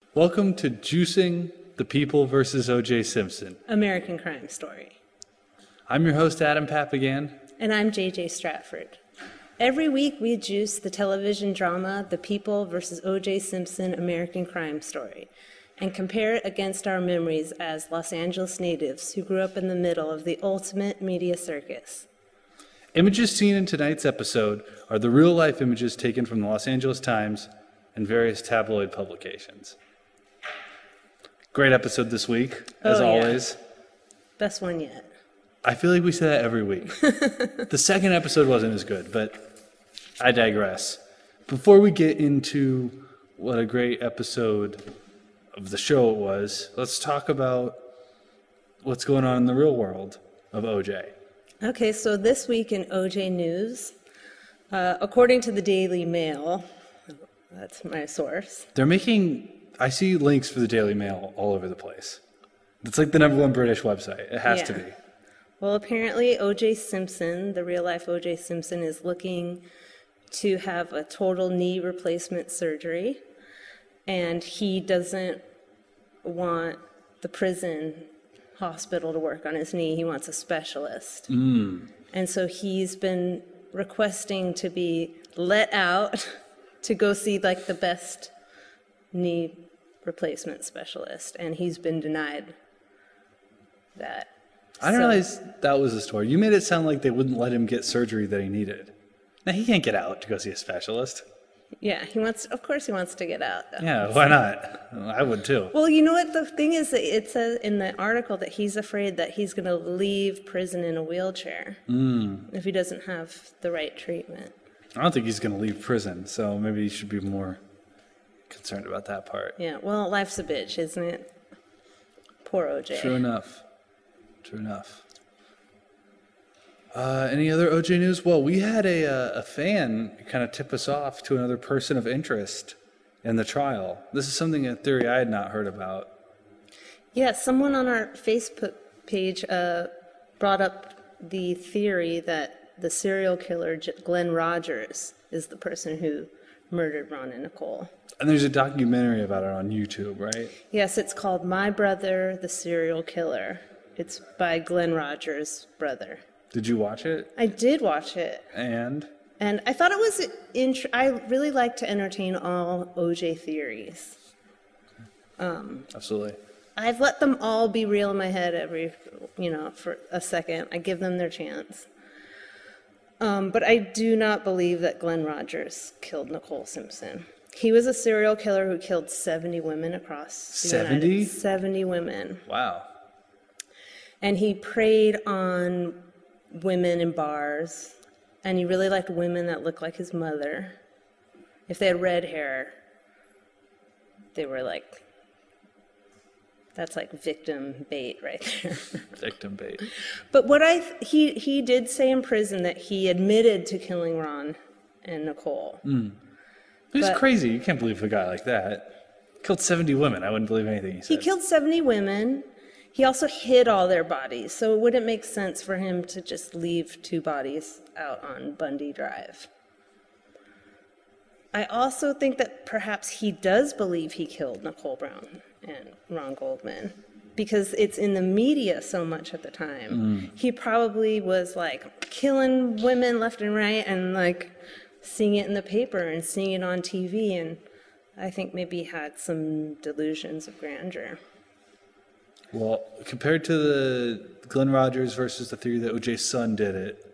Welcome to Juicing the People versus O.J. Simpson. American Crime Story. I'm your host, Adam Papagan. And I'm J.J. Stratford. Every week we juice the television drama The People versus O.J. Simpson American Crime Story and compare it against our memories as Los Angeles natives who grew up in the middle of the ultimate media circus. Images seen in tonight's episode are the real-life images taken from the Los Angeles Times and various tabloid publications. Great episode this week, as always. Best one yet. I feel like we say that every week. The second episode wasn't as good, but I digress. Before we get into what a great episode of the show it was, let's talk about what's going on in the real world of OJ. Okay, so this week in OJ News, according to the Daily Mail, that's my source. I see links for the Daily Mail all over the place. It's like the #1 British website. It has to be. Well, apparently O.J. Simpson, the real-life O.J. Simpson, is looking to have a total knee replacement surgery, and he doesn't want the prison hospital to work on his knee. He wants a specialist. And so he's been requesting to be let out to go see, like, the best knee replacement specialist, and he's been denied that. I didn't realize that was the story. You made it sound like they wouldn't let him get surgery that he needed. Now, he can't get out to go see a specialist. Yeah, of course he wants to get out, though. Yeah, why not? I would too. Well, you know what the thing is, that it says in the article that he's afraid that he's going to leave prison in a wheelchair if he doesn't have the right treatment. I don't think he's going to leave prison, so maybe he should be more concerned about that part. Yeah, well, life's a bitch, isn't it? Poor OJ. True enough. Any other OJ news? Well, we had a fan kind of tip us off to another person of interest in the trial. This is a theory I had not heard about. Yeah, someone on our Facebook page brought up the theory that the serial killer, Glenn Rogers, is the person who murdered Ron and Nicole. And there's a documentary about it on YouTube, right? Yes, it's called My Brother, the Serial Killer. It's by Glenn Rogers' brother. Did you watch it? I did watch it. And I thought it was I really like to entertain all OJ theories. Absolutely. I've let them all be real in my head for a second. I give them their chance. But I do not believe that Glenn Rogers killed Nicole Simpson. He was a serial killer who killed 70 women across the United States. 70 women. Wow. And he preyed on women in bars, and he really liked women that looked like his mother. If they had red hair, they were like, that's like victim bait right there. Victim bait. But he did say in prison that he admitted to killing Ron and Nicole. He's crazy. You can't believe a guy like that. Killed 70 women. I wouldn't believe anything he said. He killed 70 women. He also hid all their bodies, so it wouldn't make sense for him to just leave 2 bodies out on Bundy Drive. I also think that perhaps he does believe he killed Nicole Brown and Ron Goldman, because it's in the media so much at the time. He probably was like killing women left and right and like seeing it in the paper and seeing it on TV, and I think maybe he had some delusions of grandeur. Well, compared to the Glenn Rogers versus the theory that O.J.'s son did it,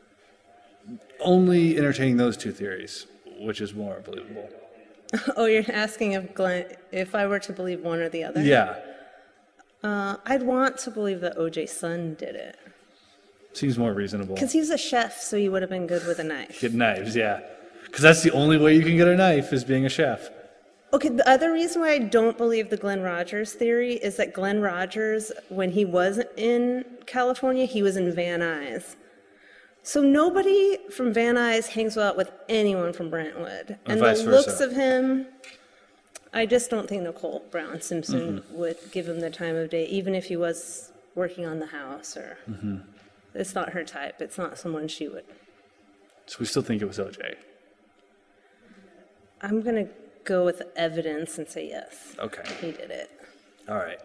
only entertaining those 2 theories, which is more believable. Oh, you're asking if I were to believe one or the other? Yeah. I'd want to believe that O.J.'s son did it. Seems more reasonable. Because he's a chef, so he would have been good with a knife. Get knives, yeah. Because that's the only way you can get a knife is being a chef. Okay, the other reason why I don't believe the Glenn Rogers theory is that Glenn Rogers, when he was in California, he was in Van Nuys. So nobody from Van Nuys hangs out with anyone from Brentwood. And the looks of him, I just don't think Nicole Brown Simpson would give him the time of day, even if he was working on the house. It's not her type. It's not someone she would. So we still think it was OJ. I'm going to go with evidence and say, yes, Okay. he did it. All right.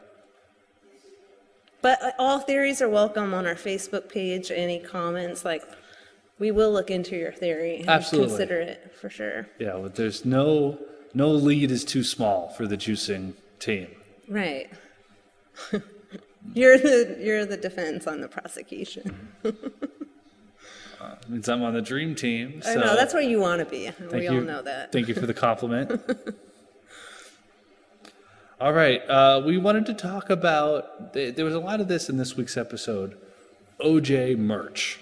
But all theories are welcome on our Facebook page. Any comments, like, we will look into your theory and Absolutely. consider it for sure. Yeah, well, there's no lead is too small for the juicing team. Right. You're the defense on the prosecution. Means I'm on the dream team. So I know, that's where you want to be. thank We you. all know that. Thank you for the compliment. All right, we wanted to talk about, there was a lot of this in this week's episode, OJ merch.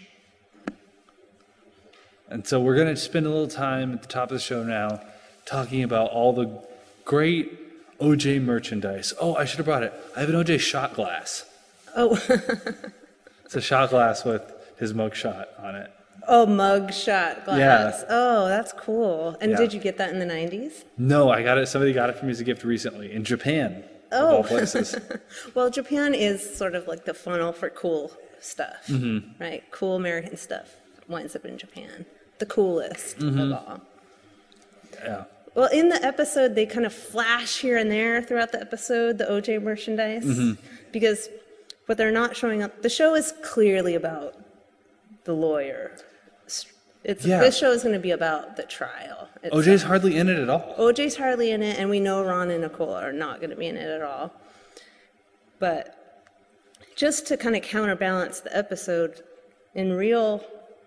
And so we're going to spend a little time at the top of the show now talking about all the great OJ merchandise. Oh, I should have brought it. I have an OJ shot glass. Oh, It's a shot glass with his mugshot on it. oh, mug shot glass. Yeah. Oh, that's cool. And Yeah. did you get that in the 90s? No, I got it. Somebody got it for me as a gift recently in Japan, of Oh. all places. Well, Japan is sort of like the funnel for cool stuff, Mm-hmm. right? Cool American stuff winds up in Japan. The coolest Mm-hmm. of all. Yeah. Well, in the episode, they kind of flash here and there throughout the episode, the OJ merchandise, Mm-hmm. because what they're not showing up, the show is clearly about the lawyer. Yeah. This show is going to be about the trial. OJ's hardly in it at all. OJ's hardly in it, and we know Ron and Nicole are not going to be in it at all. But just to kind of counterbalance the episode, in real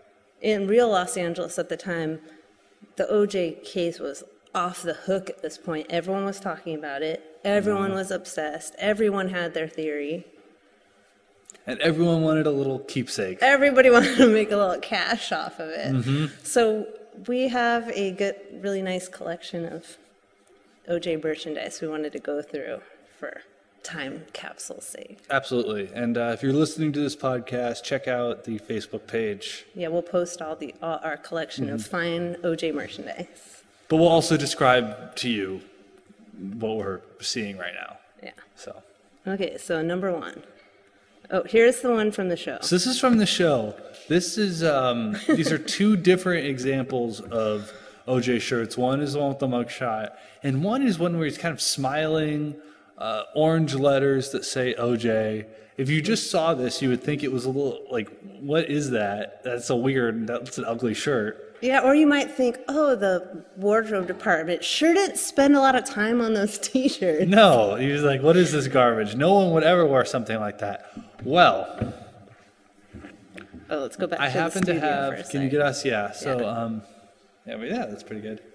Los Angeles at the time, the OJ case was off the hook at this point. Everyone was talking about it. Everyone was obsessed. Everyone had their theory. And everyone wanted a little keepsake. Everybody wanted to make a little cash off of it. So we have a good, really nice collection of OJ merchandise we wanted to go through for time capsule's sake. Absolutely. And if you're listening to this podcast, check out the Facebook page. Yeah, we'll post all our collection of fine OJ merchandise. But we'll also describe to you what we're seeing right now. Yeah. So Okay, so number one. Oh, here's the one from the show. this is from the show. This is these are two different examples of OJ shirts. One is the one with the mugshot, and one is one where he's kind of smiling, orange letters that say OJ. If you just saw this, you would think it was a little like, what is that? That's an ugly shirt. Yeah, or you might think, oh, the wardrobe department sure didn't spend a lot of time on those T-shirts. No, he was like, what is this garbage? No one would ever wear something like that. Well, Oh, let's go back I to the happen to studio for a have, can you sec. get us? Yeah. So, Yeah. yeah, that's pretty good.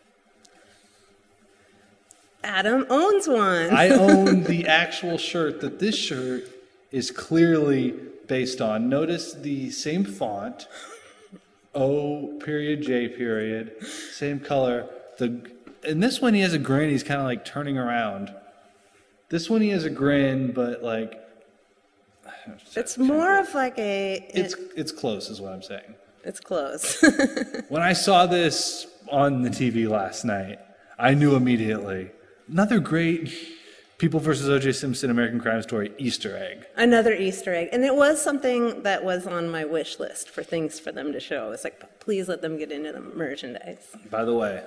Adam owns one. I own the actual shirt that this shirt is clearly based on. Notice the same font, O period, J period, same color. In this one, he has a grin. He's kind of like turning around. This one, he has a grin, but like. It's more of like It's close, is what I'm saying. it's close. When I saw this on the TV last night, I knew immediately. Another great People versus O.J. Simpson American Crime Story Easter egg. Another Easter egg. And it was something that was on my wish list for things for them to show. It's like, please let them get into the merchandise. By the way,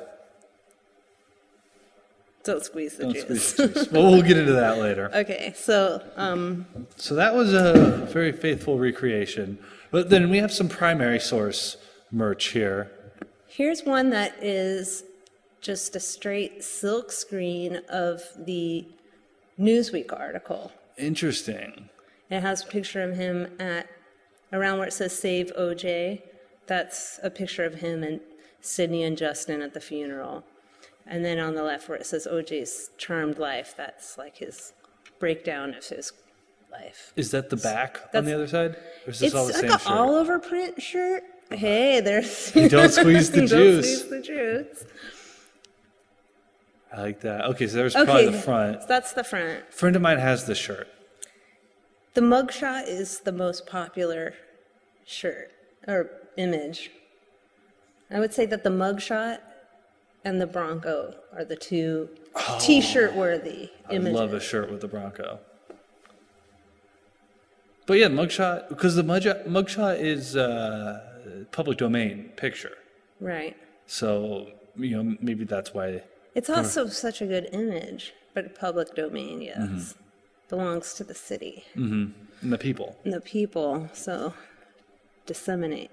Don't squeeze the don't juice. squeeze the juice. Well, we'll get into that later. Okay, so So that was a very faithful recreation. But then we have some primary source merch here. here's one that is just a straight silk screen of the Newsweek article. Interesting. It has a picture of him at around where it says Save OJ. That's a picture of him and Sydney and Justin at the funeral. And then on the left where it says OJ's charmed life, that's like his breakdown of his life. Is that the back on the That's- other side? Or is this It's all the like same an shirt? all-over print shirt. Hey, there's... You don't squeeze the Don't juice. squeeze the juice. I like that. Okay, so there's probably the front. So that's the front. A friend of mine has this shirt. The mugshot is the most popular shirt or image. I would say that the mugshot and the Bronco are the two T-shirt worthy I images. love a shirt with the Bronco. But yeah, mugshot, because the mugshot is public domain picture. Right. So, maybe that's why It's also such a good image, but public domain, yes. Belongs to the city And the people. and the people, so disseminate.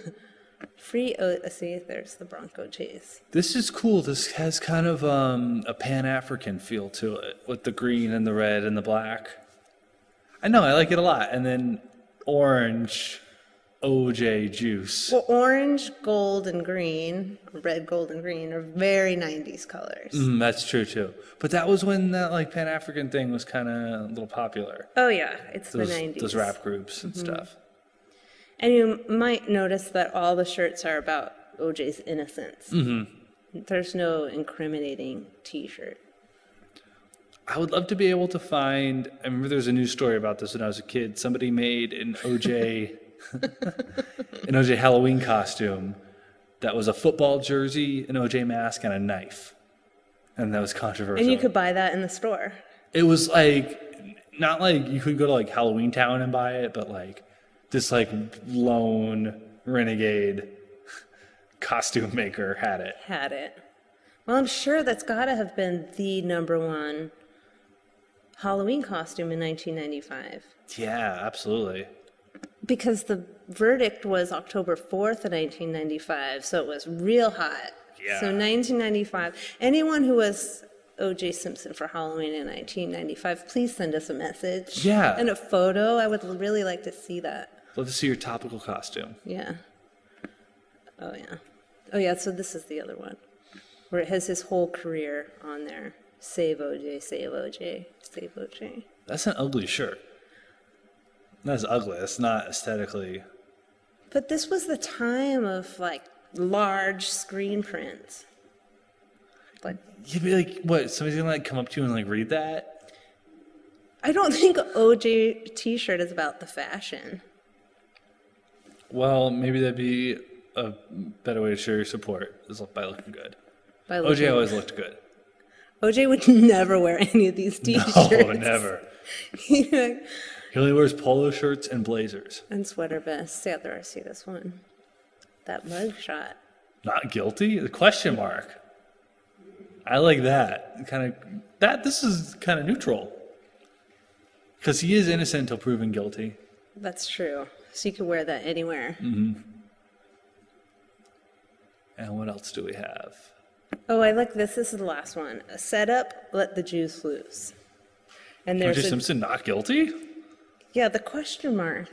See, there's the Bronco chase. This is cool. This has kind of a Pan-African feel to it with the green and the red and the black. I know, I like it a lot. And then orange OJ juice. Well, orange, gold, and green, red, gold, and green are very 90s colors. That's true too. But that was when that like Pan-African thing was kind of a little popular. Oh, yeah, it's the 90s. Those rap groups and stuff. And you might notice that all the shirts are about OJ's innocence. There's no incriminating T-shirt. I would love to be able to find. I remember there was a news story about this when I was a kid. Somebody made an OJ, an OJ Halloween costume that was a football jersey, an OJ mask, and a knife, and that was controversial. And you could buy that in the store. It was like not like you could go to like Halloween Town and buy it, but like this like lone renegade costume maker had it. Had it. Well, I'm sure that's got to have been the #1 Halloween costume in 1995. Yeah, absolutely. Because the verdict was October 4th of 1995, so it was real hot. Yeah. So 1995, anyone who was O.J. Simpson for Halloween in 1995, please send us a message. Yeah. And a photo. I would really like to see that. Love to see your topical costume. Yeah. Oh, yeah. Oh, yeah, so this is the other one, where it has his whole career on there. Save O.J., save O.J., save O.J. That's an ugly shirt. That's ugly. That's not aesthetically. But this was the time of, like, large screen prints. Like, You'd be like, what? Somebody's gonna like come up to you and like read that? I don't think O.J. T-shirt is about the fashion. Well, maybe that'd be a better way to show your support is by looking good. By OJ looking- always looked good. O.J. would never wear any of these T-shirts. No, never. He only wears polo shirts and blazers. And sweater vests. Yeah, there I see this one. That mug shot. Not guilty? The question mark. I like that. This is kind of neutral. Because he is innocent until proven guilty. That's true. So you could wear that anywhere. And what else do we have? Oh, I like this. This is the last one. A setup, let the juice loose. And there's O.J. Simpson not guilty? Yeah, the question mark.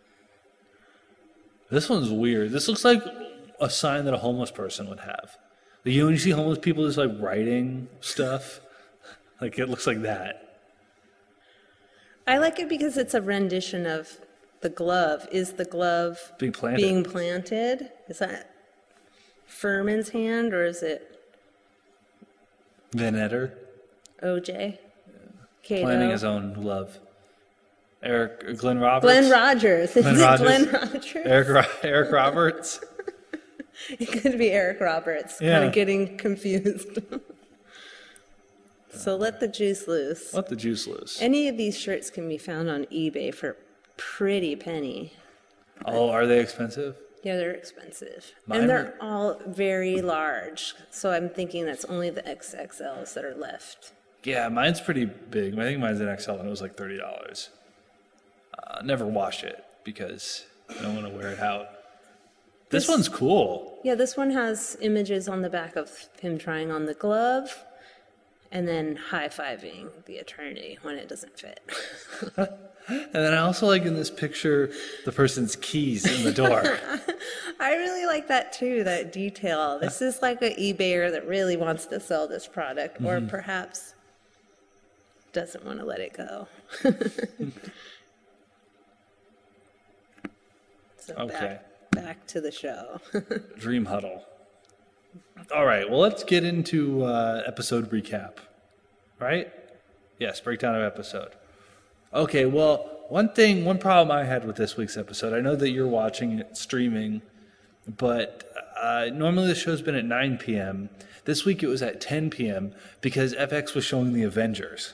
This one's weird. This looks like a sign that a homeless person would have. Like, you know when you see homeless people just like writing stuff? Like it looks like that. I like it because it's a rendition of the glove. Is the glove Being planted. being planted? Is that Furman's hand or is it Van Etter O.J.? Cato? planting his own glove. Glenn Roberts. Glenn Rogers. Is Glenn it Rogers. Glenn Rogers? Eric Roberts. It could be Eric Roberts. Yeah. Kind of getting confused. So let the juice loose. Let the juice loose. Any of these shirts can be found on eBay for pretty penny. Oh, are they expensive? Yeah, they're expensive. Mine And are- they're all very large. So I'm thinking that's only the XXLs that are left. Yeah, mine's pretty big. I think mine's an XL and it was like $30. Never wash it because I don't want to wear it out. This one's cool. Yeah, this one has images on the back of him trying on the glove and then high-fiving the attorney when it doesn't fit. And then I also like in this picture the person's keys in the door. I really like that too, that detail. This is like an eBayer that really wants to sell this product or perhaps doesn't want to let it go. So Okay. back to the show. Dream Huddle. All right, well, let's get into episode recap. Right? Yes, breakdown of episode. Okay, well, one problem I had with this week's episode, I know that you're watching it streaming, but normally the show's been at 9 p.m. This week it was at 10 p.m. because FX was showing The Avengers.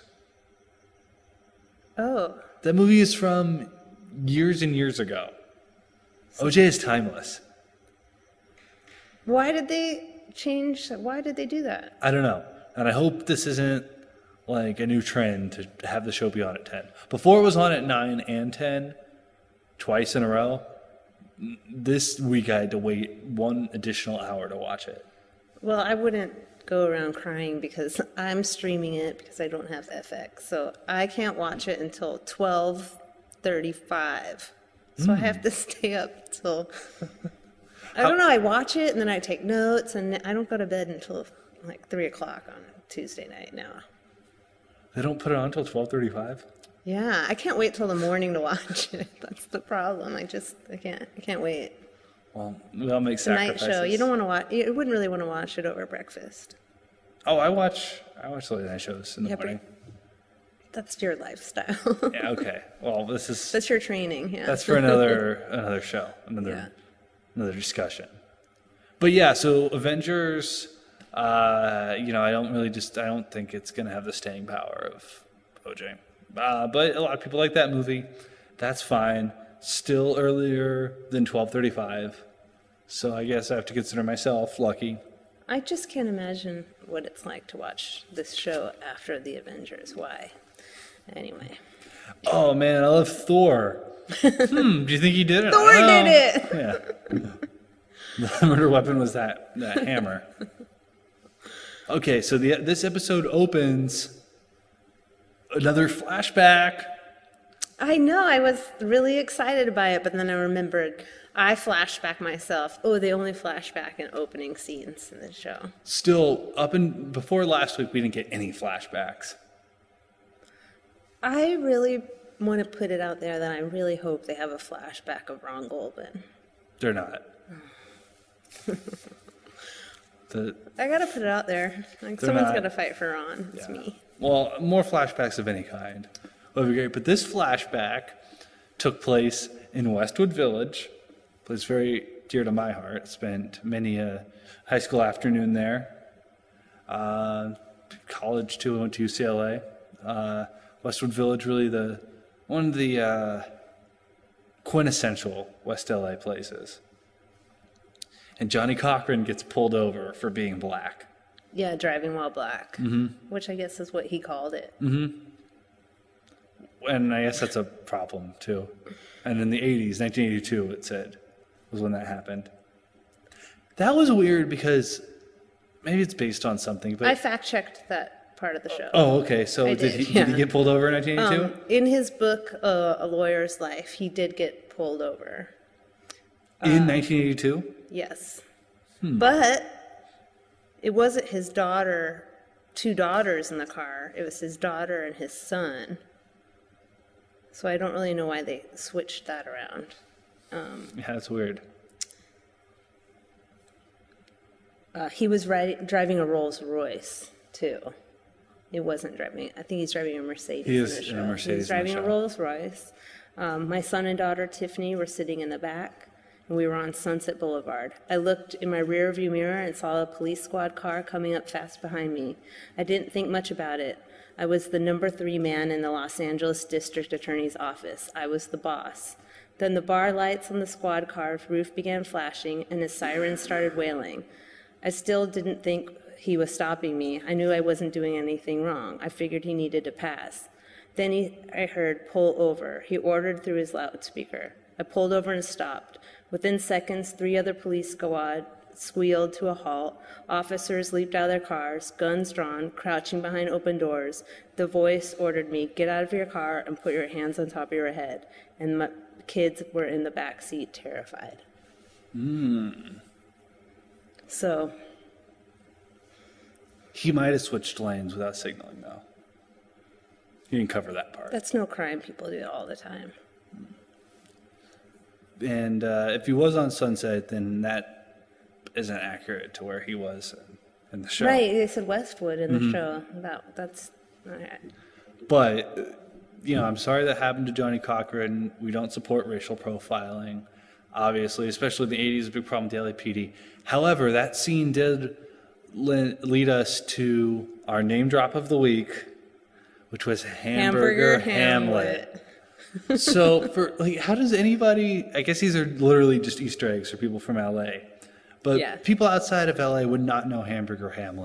Oh, That movie is from years and years ago. OJ is timeless. why did they do that? I don't know. And I hope this isn't like a new trend to have the show be on at 10. Before it was on at 9 and 10, twice in a row. This week I had to wait one additional hour to watch it. Well, I wouldn't go around crying because I'm streaming it because I don't have FX. So I can't watch it until 12:35. So I have to stay up till... I don't know, I watch it and then I take notes and I don't go to bed until like 3 o'clock on Tuesday night now. They don't put it on until 12:35? Yeah, I can't wait till the morning to watch it. That's the problem. I can't wait. Well, we all make It's a night sacrifices. show. You don't want to watch. You wouldn't really want to watch it over breakfast. Oh, I watch late night shows in the Yeah, but morning. that's your lifestyle. Yeah, okay. Well, this is That's your training. Yeah. that's for another show, Yeah. another discussion. But yeah, so Avengers, I don't think it's gonna have the staying power of OJ. But a lot of people like that movie. That's fine. Still earlier than 12:35. So I guess I have to consider myself lucky. I just can't imagine what it's like to watch this show after the Avengers. Why? Anyway. Oh man, I love Thor. Do you think he did it? Thor did it! Yeah. The murder weapon was that hammer. Okay, so this episode opens another flashback. I know, I was really excited by it, but then I remembered I flashed back myself. Oh, they only flash back in opening scenes in the show. Still, before last week, we didn't get any flashbacks. I really want to put it out there that I really hope they have a flashback of Ron Goldman. They're not. I gotta put it out there. Like They're someone's not. gotta fight for Ron. It's me. Well, more flashbacks of any kind would be great. But this flashback took place in Westwood Village. A place very dear to my heart. Spent many a high school afternoon there. College too. I went to UCLA. Westwood Village, really one of the quintessential West LA places. And Johnny Cochran gets pulled over for being black. Yeah, driving while black, which I guess is what he called it. And I guess that's a problem, too. And in the 80s, 1982, it said, was when that happened. That was weird because maybe it's based on something, but... I fact-checked that part of the show. Oh, okay. So I did did, he yeah. get pulled over in 1982? In his book, A Lawyer's Life, he did get pulled over. In 1982? Yes. But it wasn't his daughter, 2 daughters in the car. It was his daughter and his son. So I don't really know why they switched that around. Yeah, that's weird. He was driving a Rolls Royce, too. He wasn't driving. I think he's driving a Mercedes. He is in the in a show. Mercedes He was in the driving a show. Rolls Royce. My son and daughter Tiffany were sitting in the back, and we were on Sunset Boulevard. I looked in my rearview mirror and saw a police squad car coming up fast behind me. I didn't think much about it. I was the number 3 man in the Los Angeles District Attorney's office. I was the boss. Then the bar lights on the squad car's roof began flashing, and his siren started wailing. I still didn't think he was stopping me. I knew I wasn't doing anything wrong. I figured he needed to pass. Then I heard, "Pull over." He ordered through his loudspeaker. I pulled over and stopped. Within seconds, 3 other police squad squealed to a halt. Officers leaped out of their cars, guns drawn, crouching behind open doors. The voice ordered me, "Get out of your car and put your hands on top of your head." And my kids were in the back seat, terrified. So He might have switched lanes without signaling, though. He didn't cover that part. that's no crime. People do it all the time. And if he was on Sunset, then that isn't accurate to where he was in the show. Right, they said Westwood in the show. That's all right. But, I'm sorry that happened to Johnny Cochran. We don't support racial profiling, obviously, especially in the 80s, a big problem with the LAPD. However, that scene did lead us to our name drop of the week, which was Hamburger Hamlet. So, how does anybody, I guess these are literally just Easter eggs for people from LA, but Yeah. people outside of LA would not know Hamburger Hamlet.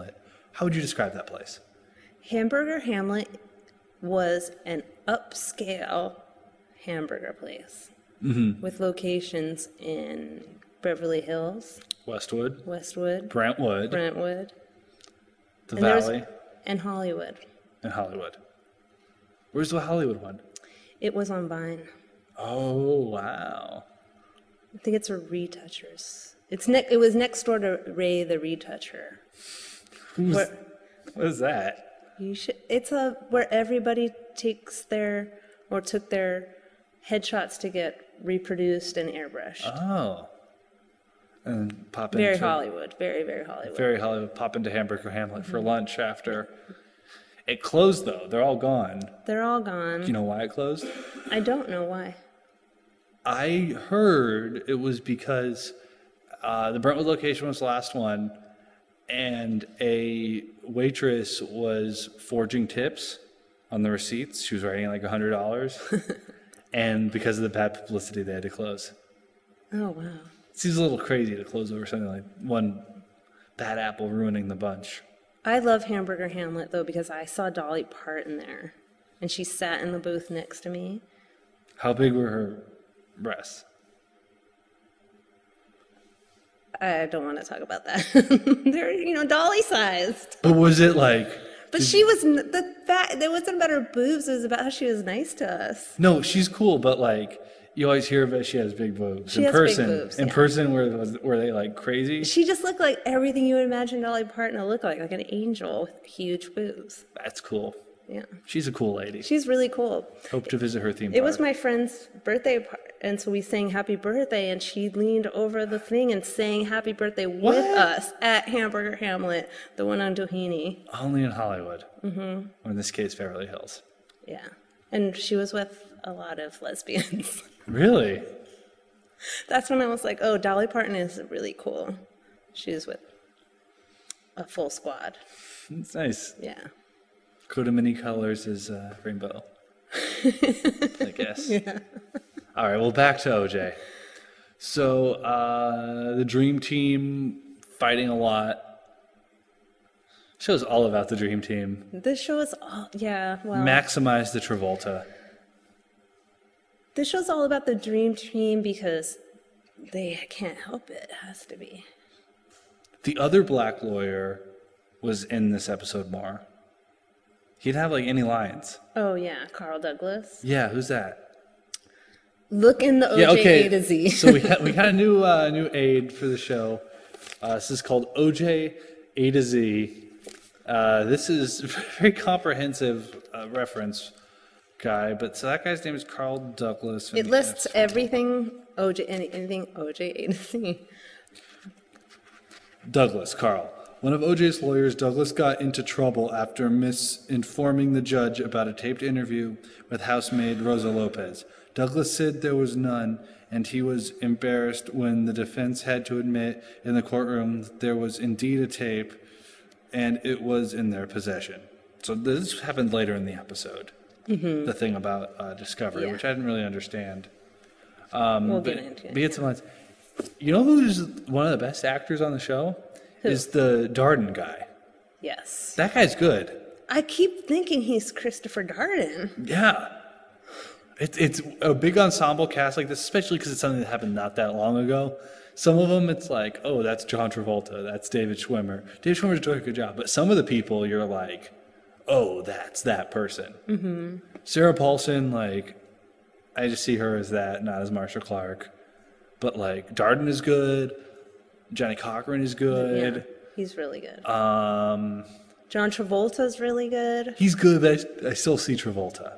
How would you describe that place? Hamburger Hamlet was an upscale hamburger place with locations in Beverly Hills, Westwood, Westwood, Brentwood, Brentwood, the and there's- Valley, and Hollywood. and Hollywood. Where's the Hollywood one? It was on Vine. Oh, wow. I think it's a Retouchers. It was next door to Ray the Retoucher. Where, What is that? it's where everybody took their headshots to get reproduced and airbrushed. Oh. And pop Very into Hollywood. Very, very Hollywood. very Hollywood. Pop into Hamburger Hamlet for lunch after. It closed though. They're all gone. They're all gone. Do you know why it closed? I don't know why. I heard it was because the Brentwood location was the last one, and a waitress was forging tips on the receipts. She was writing like $100, and because of the bad publicity, they had to close. Oh, wow. Seems a little crazy to close over something like one bad apple ruining the bunch. I love Hamburger Hamlet, though, because I saw Dolly Parton there, and she sat in the booth next to me. How big were her breasts? I don't want to talk about that. They're, dolly-sized. But was it like... But she was, it wasn't about her boobs, it was about how she was nice to us. No, she's cool, but like... You always hear about she has big boobs. She has big boobs, In yeah. person, were they like crazy? She just looked like everything you would imagine Dolly Parton to look like an angel with huge boobs. That's cool. Yeah. She's a cool lady. She's really cool. Hope to visit her theme park. It was my friend's birthday party, and so we sang happy birthday, and she leaned over the thing and sang happy birthday with us at Hamburger Hamlet, the one on Doheny. Only in Hollywood. Mm-hmm. Or in this case, Beverly Hills. Yeah. And she was with a lot of lesbians. Really? That's when I was like, oh, Dolly Parton is really cool. She's with a full squad. It's nice. Yeah. Coat of many colors is rainbow. I guess. Yeah. All right, well, back to OJ. So the Dream Team fighting a lot. Show's all about the Dream Team. This show is all, Maximize the Travolta. This show's all about the Dream Team because they can't help it. It has to be. The other black lawyer was in this episode more. He didn't have like any lines. Oh, yeah. Carl Douglas. Yeah, who's that? Look in the OJ A to Z. So we got a new aid for the show. This is called OJ A to Z. This is a very comprehensive reference guy, but so that guy's name is Carl Douglas. It lists everything anything OJ A to Z. Douglas, Carl. One of OJ's lawyers, Douglas, got into trouble after misinforming the judge about a taped interview with housemaid Rosa Lopez. Douglas said there was none, and he was embarrassed when the defense had to admit in the courtroom that there was indeed a tape, and it was in their possession. So this happened later in the episode. Mm-hmm. The thing about discovery, which I didn't really understand. We'll get into it. But he had some lines. You know who's one of the best actors on the show? Who? Is the Darden guy. Yes. That guy's good. I keep thinking he's Christopher Darden. Yeah. It's a big ensemble cast like this, especially because it's something that happened not that long ago. Some of them, it's like, oh, that's John Travolta, that's David Schwimmer. David Schwimmer's doing a good job. But some of the people, you're like, oh, that's that person. Mm-hmm. Sarah Paulson, like, I just see her as that, not as Marsha Clark. But, like, Darden is good. Johnny Cochran is good. Yeah, he's really good. John Travolta's really good. He's good, but I still see Travolta.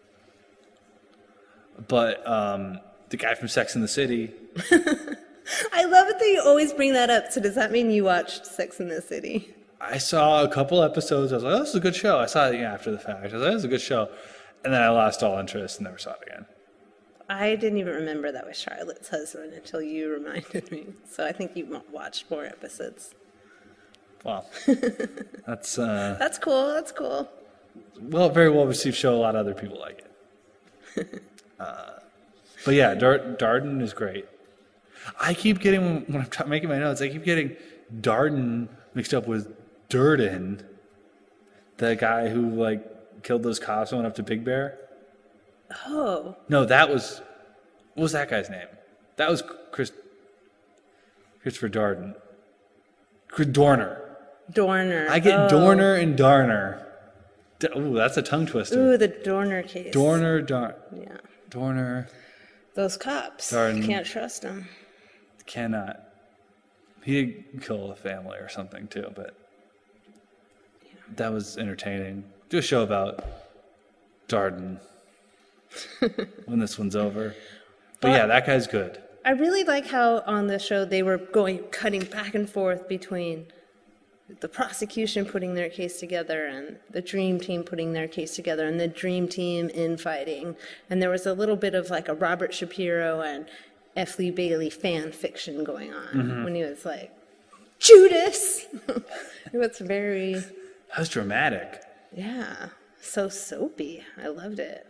But the guy from Sex and the City. I love it that you always bring that up. So does that mean you watched Sex and the City? I saw a couple episodes. I was like, oh, this is a good show. I saw it after the fact. I was like, this is a good show. And then I lost all interest and never saw it again. I didn't even remember that was Charlotte's husband until you reminded me. So I think you watched more episodes. Well, that's... That's cool. That's cool. well, very well received show. A lot of other people like it. But yeah, Darden is great. I keep getting, when I'm making my notes, I keep getting Darden mixed up with Durden, the guy who like killed those cops and went up to Big Bear. Oh, No, that was what was that guy's name? That was Christopher Darden. Dorner. Dorner. I get Oh. Dorner and Darner. Ooh, that's a tongue twister. Ooh, the Dorner case. Yeah. Dorner. Those cops. Darden. You can't trust them. Cannot. He did kill a family or something too, but that was entertaining. Do a show about Darden when this one's over. But yeah, that guy's good. I really like how on the show they were cutting back and forth between the prosecution putting their case together and the Dream Team putting their case together and the Dream Team infighting. And there was a little bit of like a Robert Shapiro and F. Lee Bailey fan fiction going on when he was like, Judas! It was very, That was dramatic. yeah, so soapy. I loved it.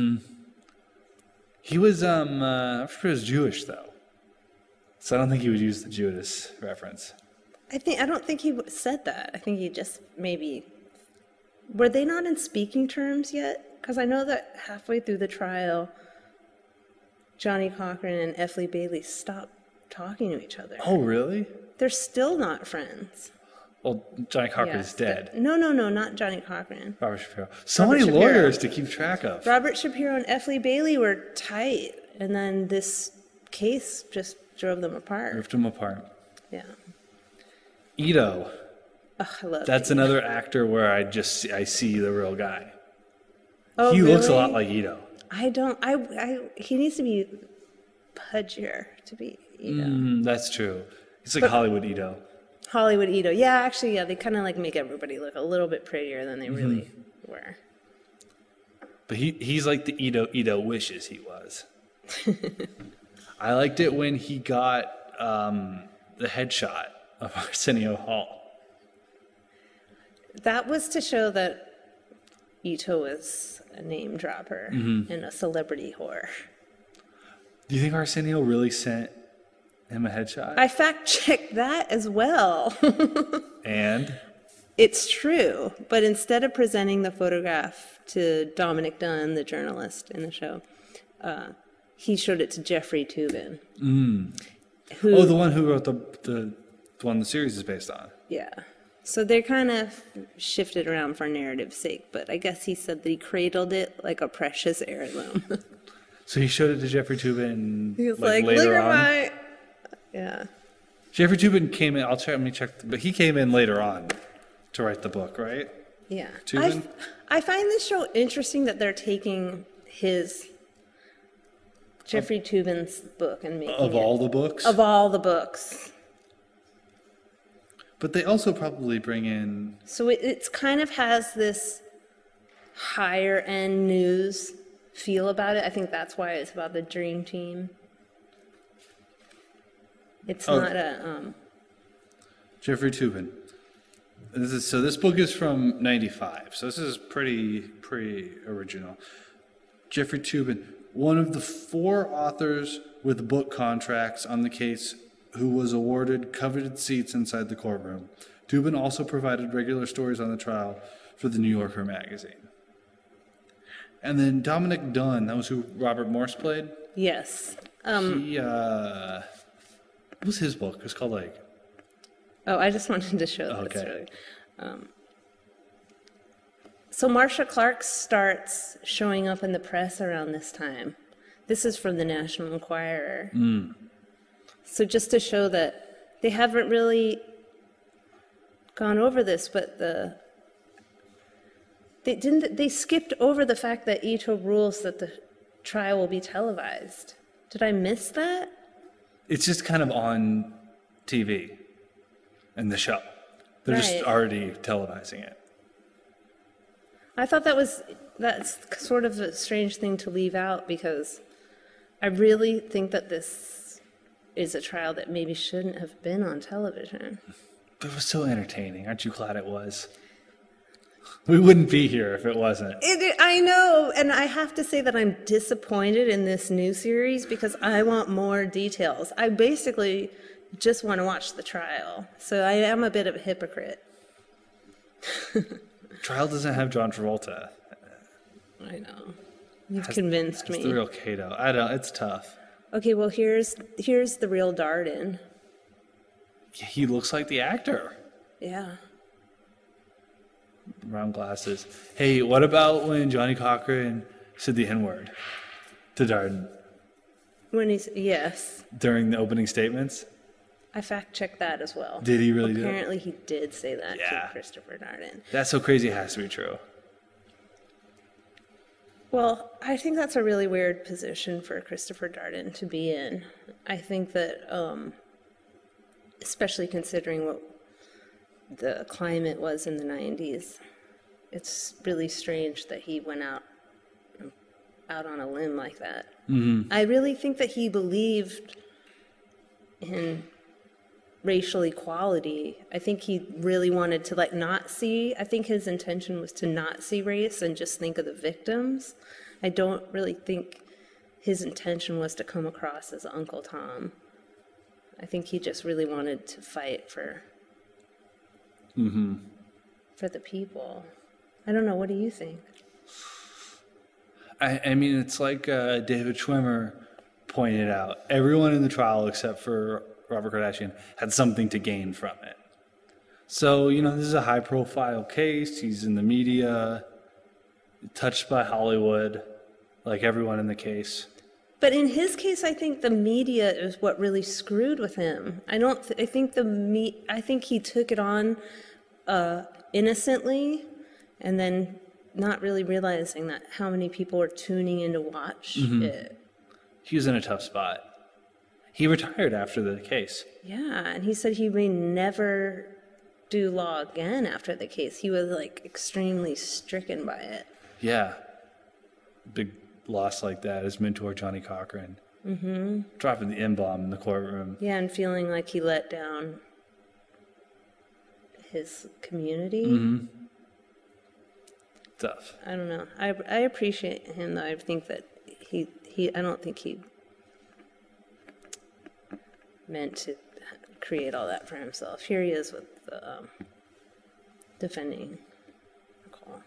He was I'm sure he was Jewish though. So I don't think he would use the Judas reference. I don't think he said that. I think he just maybe, were they not in speaking terms yet? Because I know that halfway through the trial, Johnny Cochran and F. Lee Bailey stopped talking to each other. Oh, really? They're still not friends. Well, Johnny Cochran's dead. No, not Johnny Cochran. Robert Shapiro. So Robert many Shapiro. lawyers to keep track of. Robert Shapiro and F. Lee Bailey were tight, and then this case just drove them apart. Ripped them apart. Yeah. Ito. Oh, I love That's it. another actor where I see the real guy. Oh, He looks a really? lot like Ito. He needs to be pudgier to be Ito. That's true. He's like Hollywood Ito. Hollywood Ito. Yeah, actually, yeah, they kind of like make everybody look a little bit prettier than they really were. But he's like the Ito wishes he was. I liked it when he got the headshot of Arsenio Hall. That was to show that Ito was a name dropper and a celebrity whore. Do you think Arsenio really sent him a headshot? I fact-checked that as well. And? It's true, but instead of presenting the photograph to Dominic Dunn, the journalist in the show, he showed it to Jeffrey Toobin. Oh, the one who wrote the one the series is based on. Yeah. So they kind of shifted around for narrative's sake, but I guess he said that he cradled it like a precious heirloom. So he showed it to Jeffrey Toobin He was like, later look at on. my... Yeah. Jeffrey Toobin came in. Let me check. But he came in later on to write the book, right? Yeah. Toobin? I find this show interesting that they're taking Jeffrey Toobin's book and making Of all the books. Of all the books. But they also probably bring in. So it's kind of has this higher end news feel about it. I think that's why it's about the Dream Team. It's not a... Jeffrey Toobin. This book is from 95. So this is pretty original. Jeffrey Toobin, one of the 4 authors with book contracts on the case who was awarded coveted seats inside the courtroom. Toobin also provided regular stories on the trial for the New Yorker magazine. And then Dominic Dunn, that was who Robert Morse played. Yes. What was his book? It was called like... Oh, I just wanted to show this. Okay. Really. So Marcia Clark starts showing up in the press around this time. This is from the National Enquirer. So just to show that they haven't really gone over this, but they skipped over the fact that Ito rules that the trial will be televised. Did I miss that? It's just kind of on TV in the show. They're just Right. already televising it. I thought that's sort of a strange thing to leave out because I really think that this is a trial that maybe shouldn't have been on television. But it was so entertaining. Aren't you glad it was? We wouldn't be here if it wasn't. I know, and I have to say that I'm disappointed in this new series because I want more details. I basically just want to watch the trial, so I am a bit of a hypocrite. Trial doesn't have John Travolta. I know. You've convinced It's me. the real Kato. I don't. It's tough. Okay, well, here's the real Darden. He looks like the actor. Yeah. Round glasses. Hey, what about when Johnny Cochran said the N-word to Darden When he's, yes. during the opening statements? I fact-checked that as well. Did he really do that? Apparently he did say that Yeah. to Christopher Darden. That's so crazy it has to be true. Well, I think that's a really weird position for Christopher Darden to be in. I think that, especially considering what the climate was in the 90s, it's really strange that he went out on a limb like that. Mm-hmm. I really think that he believed in racial equality. I think he really wanted to not see. I think his intention was to not see race and just think of the victims. I don't really think his intention was to come across as Uncle Tom. I think he just really wanted to fight for the people. I don't know. What do you think? I mean, it's like David Schwimmer pointed out. Everyone in the trial except for Robert Kardashian had something to gain from it. So, this is a high-profile case. He's in the media, touched by Hollywood, like everyone in the case. But in his case, I think the media is what really screwed with him. I think he took it on innocently, and then not really realizing that how many people were tuning in to watch it. He was in a tough spot. He retired after the case. Yeah, and he said he may never do law again after the case. He was extremely stricken by it. Yeah. Big loss like that. His mentor, Johnny Cochran. Mm-hmm. Dropping the N-bomb in the courtroom. Yeah, and feeling like he let down his community. Mm-hmm. Tough. I don't know. I appreciate him, though. I think that I don't think he meant to create all that for himself. Here he is with defending Nicole.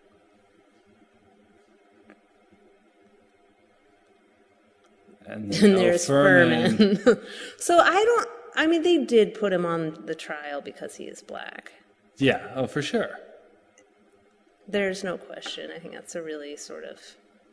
And there's Furman. So they did put him on the trial because he is black. Yeah, oh, for sure. There's no question. I think that's a really sort of...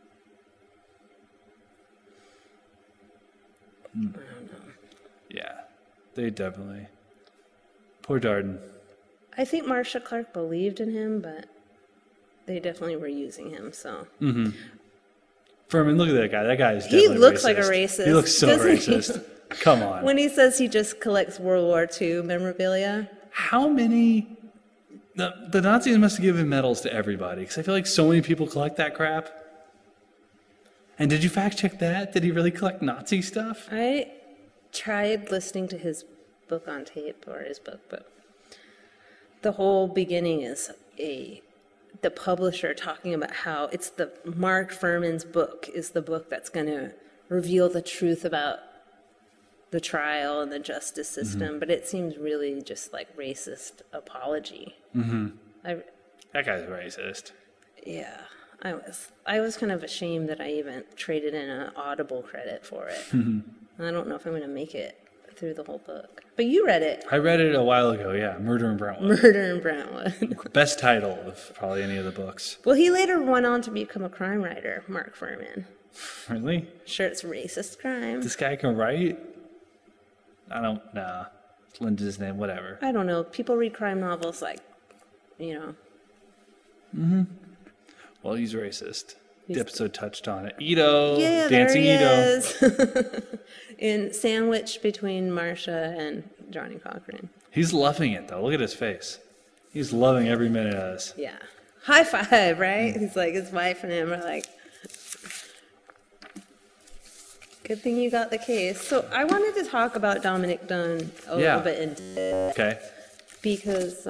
I don't know. Yeah, they definitely. Poor Darden. I think Marcia Clark believed in him, but they definitely were using him, so... Mm-hmm. Furman, look at that guy. That guy is definitely He looks racist. like a racist. He looks so racist. Come on. When he says he just collects World War II memorabilia. How many... The Nazis must have given medals to everybody, because I feel like so many people collect that crap. And did you fact check that? Did he really collect Nazi stuff? I tried listening to his book on tape, or his book, but the whole beginning is the publisher talking about how it's the Mark Furman's book is the book that's going to reveal the truth about the trial and the justice system, but it seems really just like racist apology. Mm-hmm. That guy's racist. Yeah, I was kind of ashamed that I even traded in an Audible credit for it. I don't know if I'm going to make it through the whole book. But you read it. I read it a while ago, yeah. Murder in Brentwood. Murder in Brentwood. Best title of probably any of the books. Well, he later went on to become a crime writer, Mark Furman. Really? Sure, it's racist crime. This guy can write? I don't know. Linda's name, whatever. I don't know. People read crime novels Mm-hmm. Well, he's racist. The episode touched on it. Ito, yeah, dancing there he Ito. In sandwich between Marcia and Johnny Cochran. He's loving it, though. Look at his face. He's loving every minute of this. Yeah. High five, right? He's like, his wife and him are like, good thing you got the case. So I wanted to talk about Dominic Dunn a little bit. Okay. Because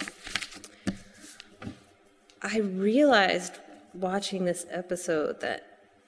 I realized watching this episode that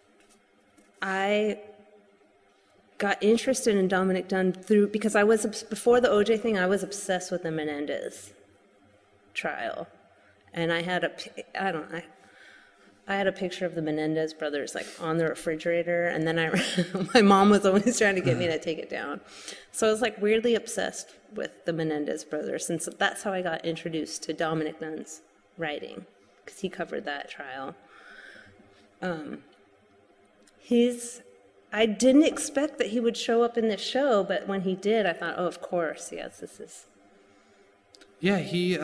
I got interested in Dominic Dunn because I was, before the OJ thing, I was obsessed with the Menendez trial. And I had I had a picture of the Menendez brothers like on the refrigerator, and then my mom was always trying to get me to take it down. So I was like weirdly obsessed with the Menendez brothers, and so that's how I got introduced to Dominick Dunn's writing, because he covered that trial. I didn't expect that he would show up in this show, but when he did, I thought, oh, of course, yes, this is. Yeah, he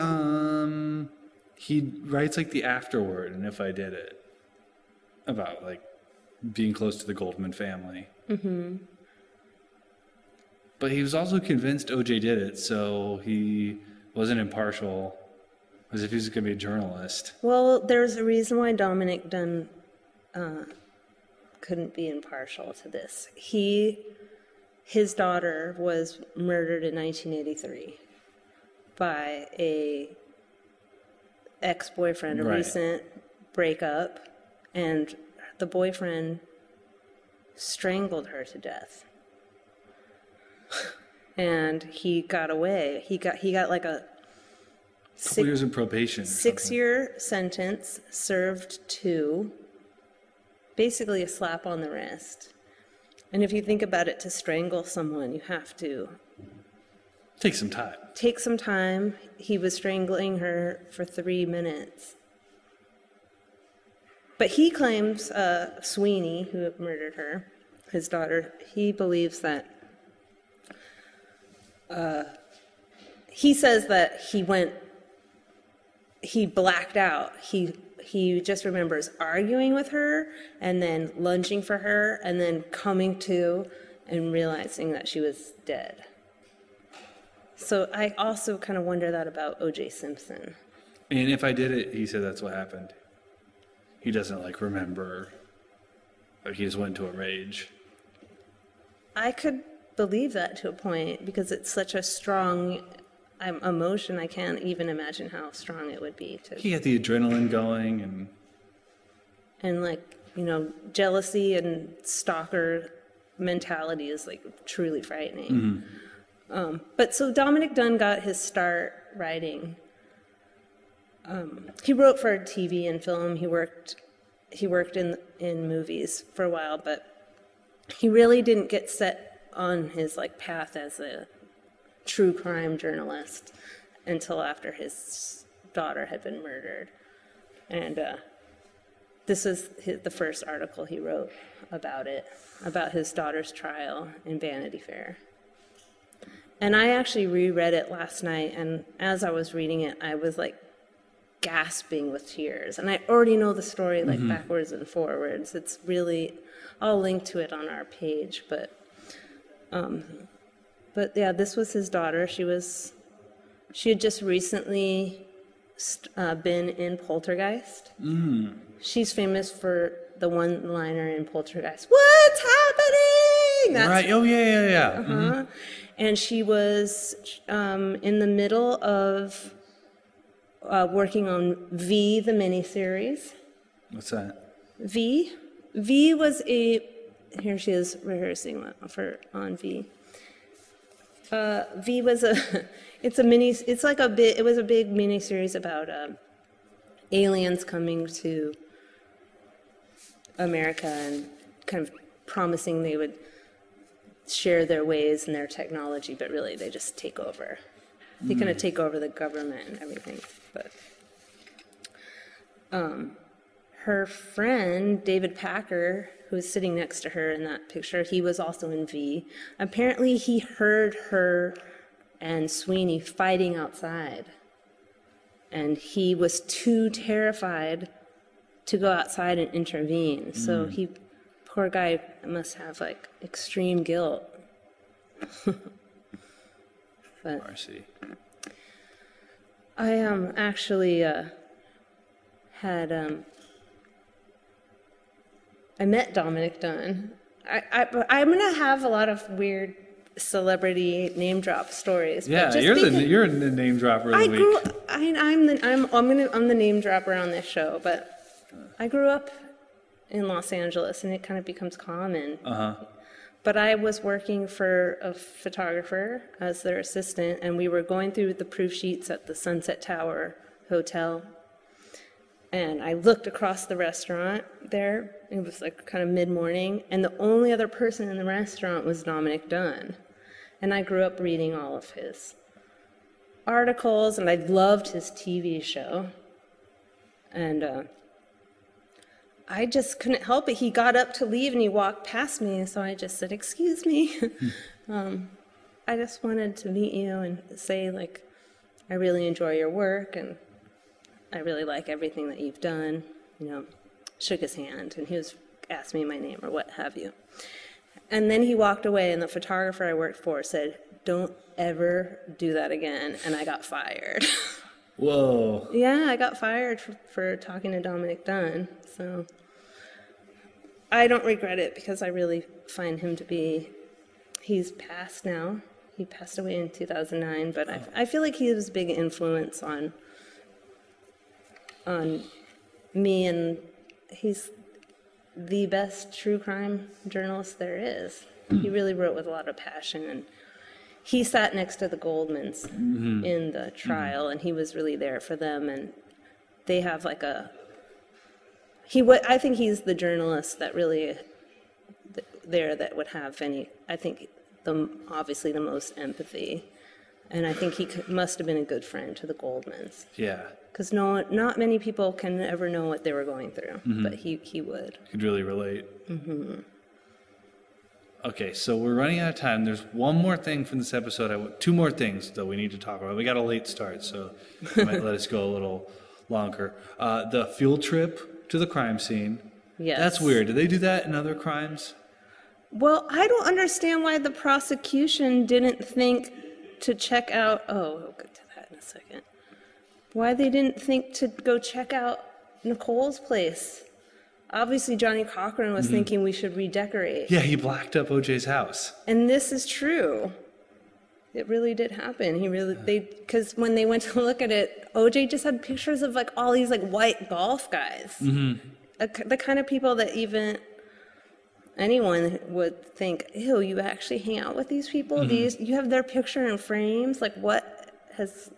writes like the afterword, and If I Did It, about like being close to the Goldman family. Mm-hmm. But he was also convinced OJ did it, so he wasn't impartial, as if he was going to be a journalist. Well, there's a reason why Dominick Dunn couldn't be impartial to this. His daughter was murdered in 1983 by a ex-boyfriend, a recent breakup, and the boyfriend strangled her to death. And he got away. He got like a 6 years in probation. 6-year sentence, served 2. Basically a slap on the wrist. And if you think about it, to strangle someone, you have to take some time. Take some time. He was strangling her for 3 minutes. But he claims, Sweeney, who murdered her, his daughter, he believes that, he says that he blacked out. He just remembers arguing with her and then lunging for her and then coming to and realizing that she was dead. So I also kind of wonder that about O.J. Simpson. And If I Did It, he said that's what happened. He doesn't like remember. Like he just went into a rage. I could believe that to a point because it's such a strong emotion. I can't even imagine how strong it would be to. He had the adrenaline going and like, jealousy and stalker mentality is like truly frightening. Mm-hmm. But so Dominick Dunn got his start writing. He wrote for TV and film. He worked in movies for a while, but he really didn't get set on his like path as a true crime journalist until after his daughter had been murdered. And this was the first article he wrote about it, about his daughter's trial in Vanity Fair. And I actually reread it last night, and as I was reading it, I was like gasping with tears. And I already know the story like backwards and forwards. It's really, I'll link to it on our page, but yeah, this was his daughter. She had just recently been in Poltergeist. She's famous for the one-liner in Poltergeist, "What's happening?" That's right. Oh, yeah. Uh-huh. Mm-hmm. And she was in the middle of working on V, the miniseries. What's that? V was here she is rehearsing on V. V was it was a big miniseries about aliens coming to America and kind of promising they would share their ways and their technology, but really they just take over. They kind of take over the government and everything. But her friend, David Packer, who was sitting next to her in that picture, he was also in V. Apparently he heard her and Sweeney fighting outside. And he was too terrified to go outside and intervene. So poor guy must have like extreme guilt. But I see. I actually I met Dominick Dunn. I'm gonna have a lot of weird celebrity name drop stories. Yeah, you're the name dropper of the week. I'm the name dropper on this show, but I grew up in Los Angeles, and it kind of becomes common. But I was working for a photographer as their assistant, and we were going through the proof sheets at the Sunset Tower Hotel And I looked across the restaurant there. It was like kind of mid-morning. And the only other person in the restaurant was Dominic Dunn. And I grew up reading all of his articles, and I loved his TV show. And I just couldn't help it. He got up to leave, and he walked past me, so I just said, "Excuse me. I just wanted to meet you and say, like, I really enjoy your work, and I really like everything that you've done." Shook his hand, and he was asked me my name or what have you. And then he walked away, and the photographer I worked for said, "Don't ever do that again," and I got fired. Whoa. Yeah, I got fired for talking to Dominic Dunn, so I don't regret it because I really find him to be, he's passed now. He passed away in 2009, but I feel like he was a big influence on me, and he's the best true crime journalist there is. He really wrote with a lot of passion, and he sat next to the Goldmans in the trial, and he was really there for them, and they have like I think he's the journalist that really there that would have obviously the most empathy, and I think he must have been a good friend to the Goldmans. Yeah. Because not many people can ever know what they were going through, but he would. Could really relate. Okay, so we're running out of time. There's one more thing from this episode. Two more things, though, we need to talk about. We got a late start, so you might let us go a little longer. The field trip to the crime scene. Yes. That's weird. Do they do that in other crimes? Well, I don't understand why the prosecution didn't think to check out... Oh, we'll get to that in a second. Why they didn't think to go check out Nicole's place. Obviously, Johnny Cochran was thinking we should redecorate. Yeah, he blacked up OJ's house. And this is true. It really did happen. Because when they went to look at it, OJ just had pictures of like all these like white golf guys. The kind of people that even anyone would think, ew, you actually hang out with these people? You have their picture in frames? Like what has...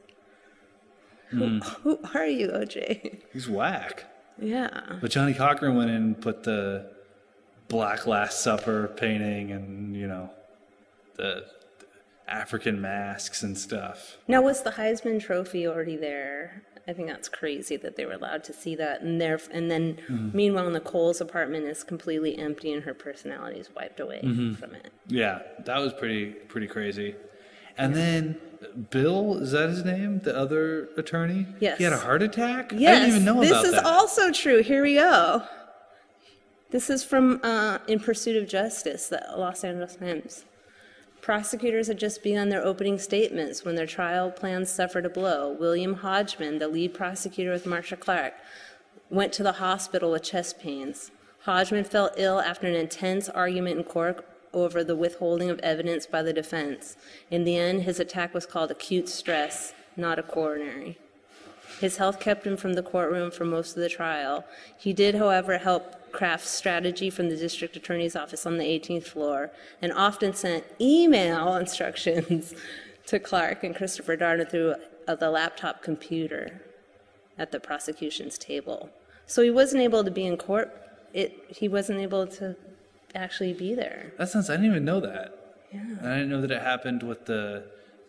Who are you, OJ? He's whack. Yeah. But Johnny Cochran went in and put the Black Last Supper painting and, the African masks and stuff. Now, was the Heisman Trophy already there? I think that's crazy that they were allowed to see that. And then, meanwhile, Nicole's apartment is completely empty and her personality is wiped away from it. Yeah, that was pretty crazy. And then Bill, is that his name? The other attorney? Yes. He had a heart attack? Yes. I didn't even know about that. This is also true. Here we go. This is from In Pursuit of Justice, the Los Angeles Times. Prosecutors had just begun their opening statements when their trial plans suffered a blow. William Hodgman, the lead prosecutor with Marcia Clark, went to the hospital with chest pains. Hodgman fell ill after an intense argument in court over the withholding of evidence by the defense. In the end, his attack was called acute stress, not a coronary. His health kept him from the courtroom for most of the trial. He did, however, help craft strategy from the district attorney's office on the 18th floor and often sent email instructions to Clark and Christopher Darden through the laptop computer at the prosecution's table. So he wasn't able to be in court. He wasn't able to actually be there. I didn't even know that. Yeah. I didn't know that it happened with the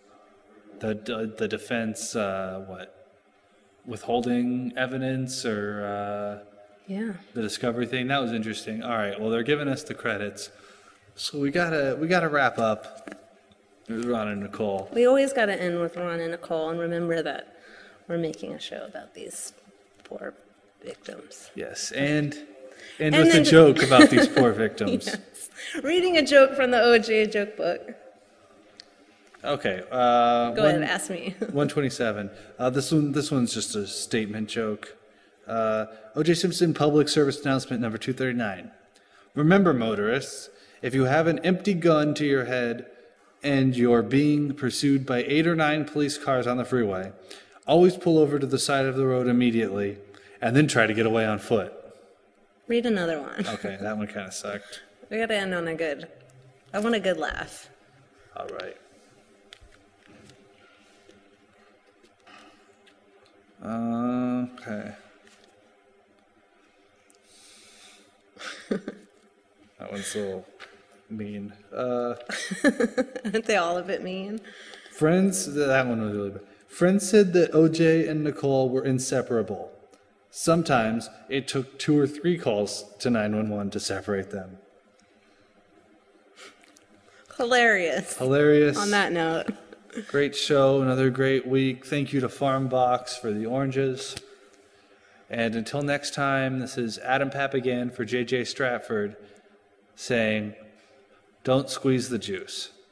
defense, withholding evidence or the discovery thing. That was interesting. All right, well, they're giving us the credits, so we gotta wrap up with Ron and Nicole. We always got to end with Ron and Nicole and remember that we're making a show about these poor victims. Yes, and with a joke about these poor victims. Yes. Reading a joke from the OJ joke book. Okay. Go ahead, ask me. 127. This one's just a statement joke. O.J. Simpson public service announcement number 239. Remember, motorists, if you have an empty gun to your head and you're being pursued by 8 or 9 police cars on the freeway, always pull over to the side of the road immediately and then try to get away on foot. Read another one. Okay, that one kind of sucked. We got to end on I want a good laugh. All right. Okay. That one's a little mean. Aren't they all a bit mean? Friends, that one was really bad. Friends said that OJ and Nicole were inseparable. Sometimes it took 2 or 3 calls to 911 to separate them. Hilarious. Hilarious. On that note. Great show, another great week. Thank you to Farm Box for the oranges. And until next time, this is Adam Papagan for JJ Stratford saying, don't squeeze the juice.